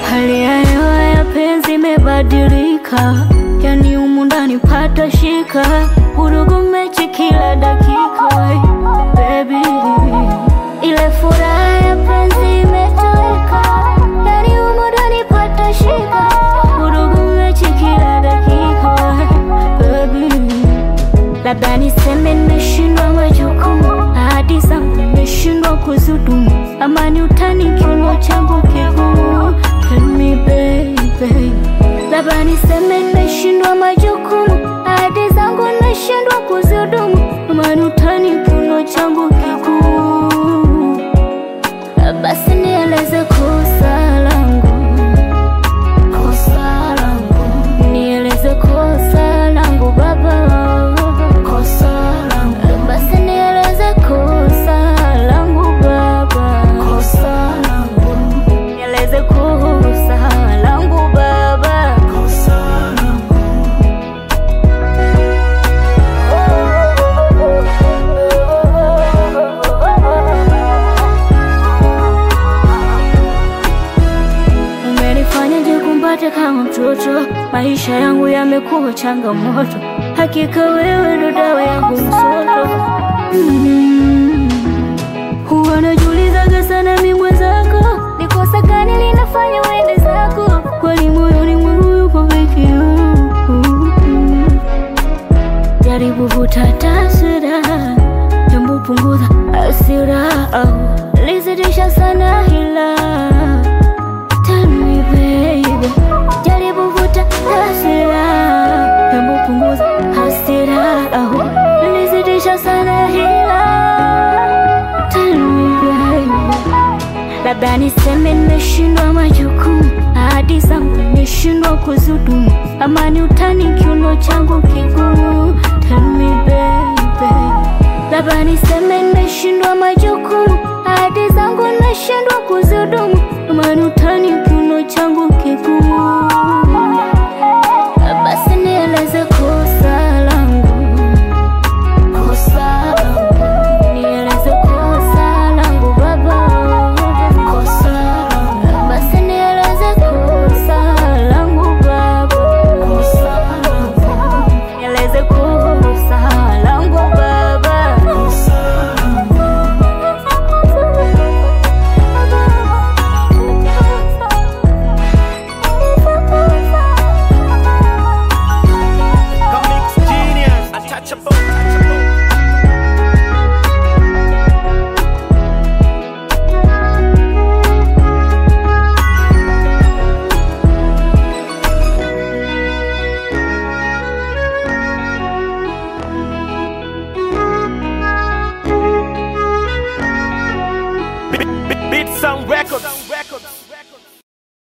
Hali ya hewa ya penzi imebadilika, yani humu ndani pata shika, vurugu mechi kila dakika. Baby, ile furaha ya penzi imetoweka, yani humu ndani pata shika, vurugu mechi kila dakika. Baby, labda niseme nimeshindwa majukumu, ahadi zangu nimeshindwa kuzidumu, amani utani kiuno changu kigumu. Tell me baby, labda niseme nimeshindwa majukumu, ahadi zangu nimeshindwa kuzidumu, amani utani kiuno changu kigumu. Basi nieleze kosa langu, kosa langu, nieleze kosa langu baba, kosa langu. Basi nieleze kosa langu baba, kosa langu, nieleze kosa langu baba, kosa langu. Umenifanyaje kumbate kama mtoto, maisha yangu yamekuwa changamoto, hakika wewe ndo dawa yangu msoto. Huwa najiulizaga sana mimi mwenzako, ni kosa gani linafanya uende zako, kwani moyoni mwangu yuko peke yangu. Jaribu vuta taswira, jambo punguza hasira, lizidisha sana hila. Tell me baby, jaribu vuta hasira, jambo punguza hasira, lizidisha sana hila. Tell me baby, labda niseme nimeshindwa majukumu, ahadi zangu nimeshindwa kuzidumu, amani utani kiuno changu kigumu. Tell me baby, labda niseme nimeshindwa majukumu, ahadi zangu nimeshindwa kuzidumu, amani utani kiuno changu kigumu. Basi nieleze kosa langu, kosa langu, nieleze kosa langu baba, kosa langu. Basi nieleze kosa langu baba, kosa langu, nieleze kosa langu baba, kosa langu. Comics genius, untouchable. Beat Sound Records.